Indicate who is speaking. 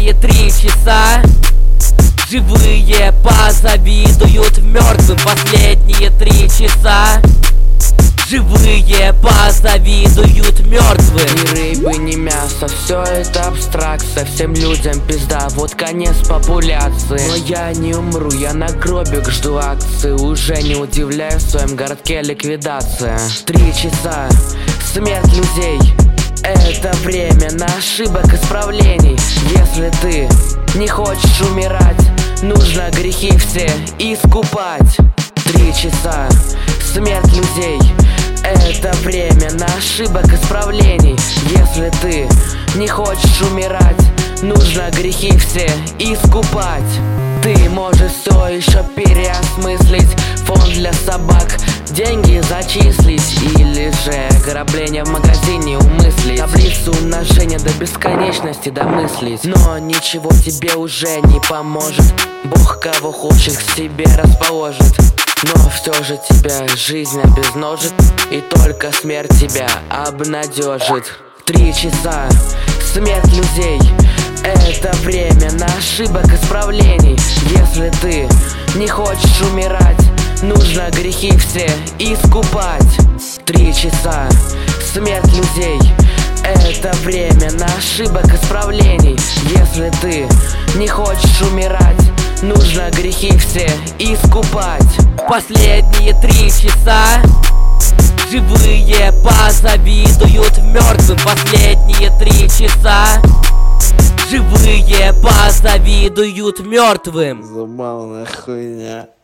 Speaker 1: Последние 3 часа живые позавидуют мертвым. Последние 3 часа живые позавидуют мертвым.
Speaker 2: Ни рыбы, ни мясо, все это абстракция. Всем людям пизда, вот конец популяции. Но я не умру, я на гробик жду акции. Уже не удивляю, в своем городке ликвидация. 3 часа, смерть людей. Это время на ошибок исправлений. Если ты не хочешь умирать, нужно грехи все искупать. 3 часа, смерть людей. Это время на ошибок исправлений. Если ты не хочешь умирать, нужно грехи все искупать. Ты можешь все еще переосмыслить. Фонд для собак, деньги зачислить. Или же ограбление в магазине умыслить. Таблицу умножения до бесконечности домыслить. Но ничего тебе уже не поможет. Бог кого хочет к себе расположит. Но все же тебя жизнь обезножит, и только смерть тебя обнадежит. 3 часа, смерть людей. Это время на ошибок исправлений. Если ты не хочешь умирать, нужно грехи все искупать. 3 часа, смерть людей. Это время на ошибок исправлений. Если ты не хочешь умирать, нужно грехи все искупать.
Speaker 1: Последние 3 часа живые позавидуют мертвым. Последние 3 часа живые позавидуют мертвым.
Speaker 3: Забавная хуйня.